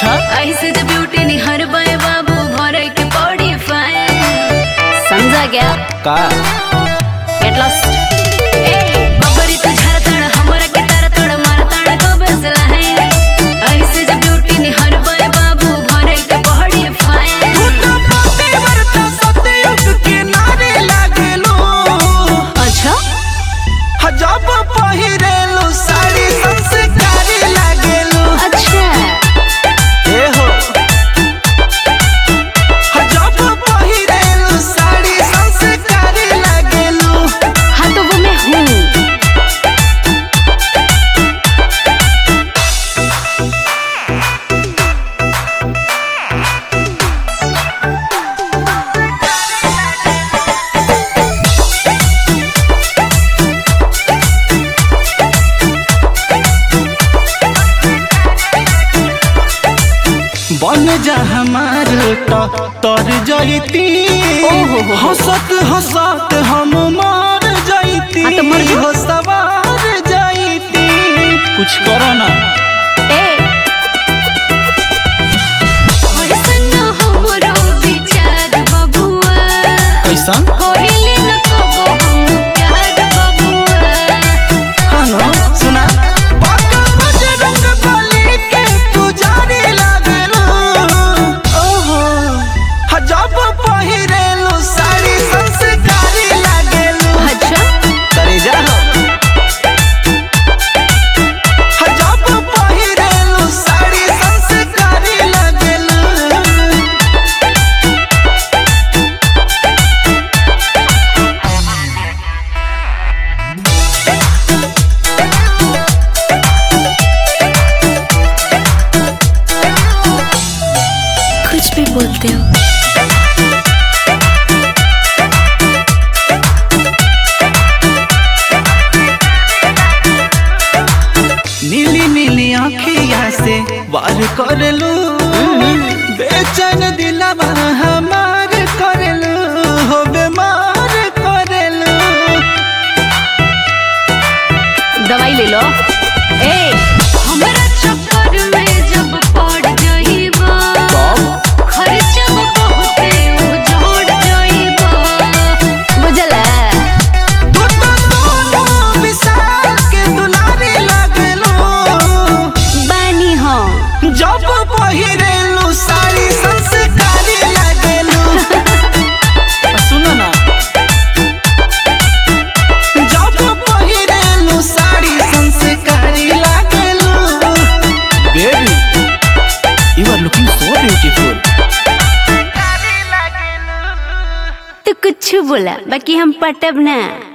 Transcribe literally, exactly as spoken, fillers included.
अच्छा ऐसे तो ब्यूटी निहर बाए बाबू भरे के बॉडी फाइन समझा गया का गेट लॉस्ट ए बबरी तो झरतड़ हमरा के तरतड़ मारतड़ को बसला है ऐसे जो ब्यूटी निहर बाए बाबू भरे के बॉडी फाइन तू तो बाते बरता सतयुग के नारे लागेलो। अच्छा हजाब पहिरेलो साड़ी संस्कारी लागेलो। अच्छा ए हो हजाब पहिरेलो साड़ी संस्कारी लागेलो। हाँ तो वो मैं हूँ। बन जा हमार तर जैती हंसत हंसत हम मर जैती। हाँ तो मर जाओ। हो सवार जैती कुछ करो ना। ए ऐसन न हमरो विचार बबुआ कैसन होइले न कबो हम प्यार बबुआ हाँ नो सुना पाका बजरंग बली के पुजारी लागेलो। ओहो हजाब पहिरेलो साड़ी संस्कारी लागेलो। अच्छा करे जा हजाब पहिरेलो साड़ी संस्कारी लागेलो। कुछ भी बोलते हो। नीली नीली आँखिया से वार करलू बेचैन दिलवा हमार करलू हो बेमार करलू। दवाई ले लो। ए हमरा चक्कर में जब पड़ जाइबा खर्चा बहुते उजड़ जाइबा बुझला। तू तो सोनू विशाल के दुलारी लागलू। बानी हो जब पहिरेलू साड़ी संस्कारी लागलू। सुनो ना जब पहिरेलू साड़ी संस्कारी लागलू। Baby you are looking so beautiful. तो कुछ बोला बाकी हम पटब ना।